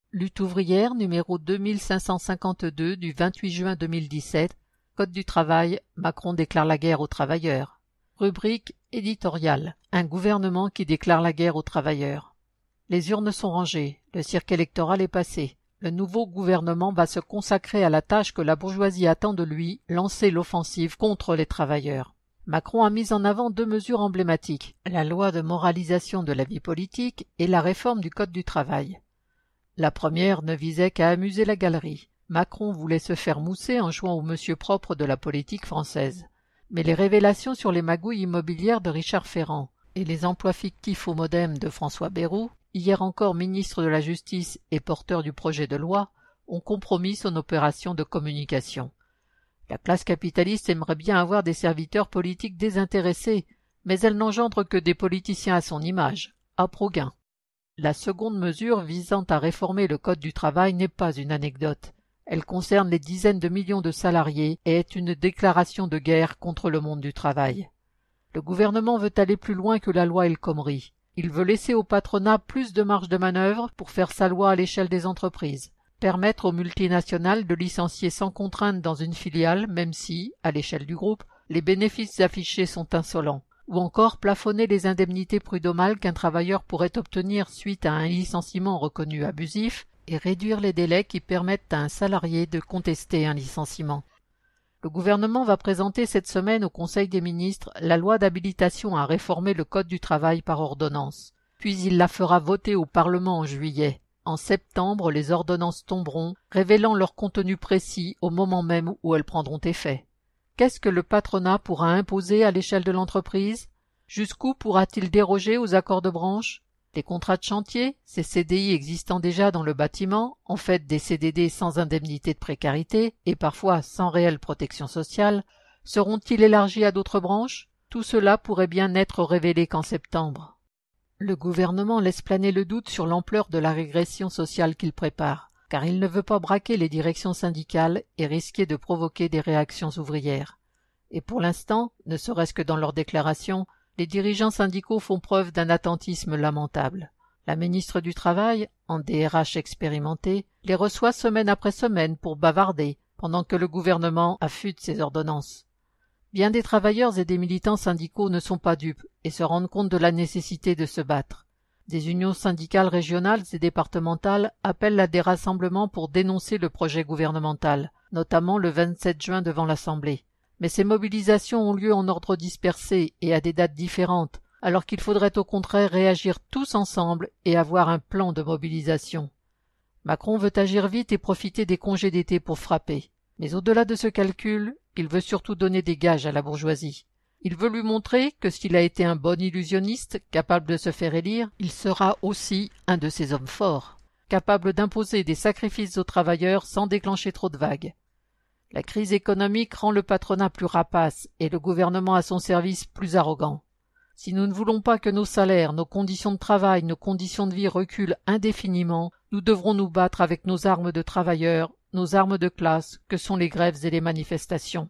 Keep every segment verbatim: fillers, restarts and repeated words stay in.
Lutte ouvrière numéro deux mille cinq cent cinquante-deux du vingt-huit juin deux mille dix-sept. Code du travail, Macron déclare la guerre aux travailleurs. Rubrique éditoriale. Un gouvernement qui déclare la guerre aux travailleurs. Les urnes sont rangées, le cirque électoral est passé. Le nouveau gouvernement va se consacrer à la tâche que la bourgeoisie attend de lui, lancer l'offensive contre les travailleurs. Macron a mis en avant deux mesures emblématiques, la loi de moralisation de la vie politique et la réforme du Code du travail. La première ne visait qu'à amuser la galerie. Macron voulait se faire mousser en jouant au monsieur propre de la politique française. Mais les révélations sur les magouilles immobilières de Richard Ferrand et les emplois fictifs au MoDem de François Bayrou, hier encore ministre de la Justice et porteur du projet de loi, ont compromis son opération de communication. La classe capitaliste aimerait bien avoir des serviteurs politiques désintéressés, mais elle n'engendre que des politiciens à son image, à Proguin. La seconde mesure visant à réformer le Code du travail n'est pas une anecdote. Elle concerne les dizaines de millions de salariés et est une déclaration de guerre contre le monde du travail. Le gouvernement veut aller plus loin que la loi El Khomri. Il veut laisser au patronat plus de marge de manœuvre pour faire sa loi à l'échelle des entreprises, permettre aux multinationales de licencier sans contrainte dans une filiale, même si, à l'échelle du groupe, les bénéfices affichés sont insolents, ou encore plafonner les indemnités prud'homales qu'un travailleur pourrait obtenir suite à un licenciement reconnu abusif et réduire les délais qui permettent à un salarié de contester un licenciement. Le gouvernement va présenter cette semaine au Conseil des ministres la loi d'habilitation à réformer le Code du travail par ordonnance, puis il la fera voter au Parlement en juillet. En septembre, les ordonnances tomberont, révélant leur contenu précis au moment même où elles prendront effet. Qu'est-ce que le patronat pourra imposer à l'échelle de l'entreprise? Jusqu'où pourra-t-il déroger aux accords de branche? Les contrats de chantier, ces C D I existant déjà dans le bâtiment, en fait des C D D sans indemnité de précarité et parfois sans réelle protection sociale, seront-ils élargis à d'autres branches? Tout cela pourrait bien n'être révélé qu'en septembre. Le gouvernement laisse planer le doute sur l'ampleur de la régression sociale qu'il prépare, car il ne veut pas braquer les directions syndicales et risquer de provoquer des réactions ouvrières. Et pour l'instant, ne serait-ce que dans leurs déclarations, les dirigeants syndicaux font preuve d'un attentisme lamentable. La ministre du Travail, en D R H expérimentée, les reçoit semaine après semaine pour bavarder, pendant que le gouvernement affûte ses ordonnances. Bien des travailleurs et des militants syndicaux ne sont pas dupes et se rendent compte de la nécessité de se battre. Des unions syndicales régionales et départementales appellent à des rassemblements pour dénoncer le projet gouvernemental, notamment le vingt-sept juin devant l'Assemblée. Mais ces mobilisations ont lieu en ordre dispersé et à des dates différentes, alors qu'il faudrait au contraire réagir tous ensemble et avoir un plan de mobilisation. Macron veut agir vite et profiter des congés d'été pour frapper. Mais au-delà de ce calcul, il veut surtout donner des gages à la bourgeoisie. Il veut lui montrer que s'il a été un bon illusionniste, capable de se faire élire, il sera aussi un de ces hommes forts, capable d'imposer des sacrifices aux travailleurs sans déclencher trop de vagues. La crise économique rend le patronat plus rapace et le gouvernement à son service plus arrogant. Si nous ne voulons pas que nos salaires, nos conditions de travail, nos conditions de vie reculent indéfiniment, nous devrons nous battre avec nos armes de travailleurs, nos armes de classe, que sont les grèves et les manifestations.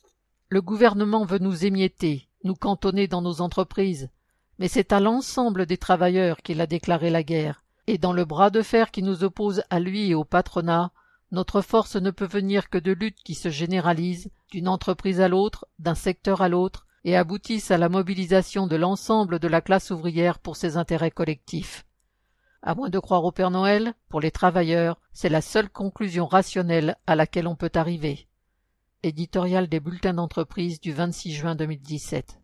Le gouvernement veut nous émietter, nous cantonner dans nos entreprises, mais c'est à l'ensemble des travailleurs qu'il a déclaré la guerre, et dans le bras de fer qui nous oppose à lui et au patronat, notre force ne peut venir que de luttes qui se généralisent, d'une entreprise à l'autre, d'un secteur à l'autre, et aboutissent à la mobilisation de l'ensemble de la classe ouvrière pour ses intérêts collectifs. À moins de croire au Père Noël, pour les travailleurs, c'est la seule conclusion rationnelle à laquelle on peut arriver. Éditorial des bulletins d'entreprise du vingt-six juin deux mille dix-sept.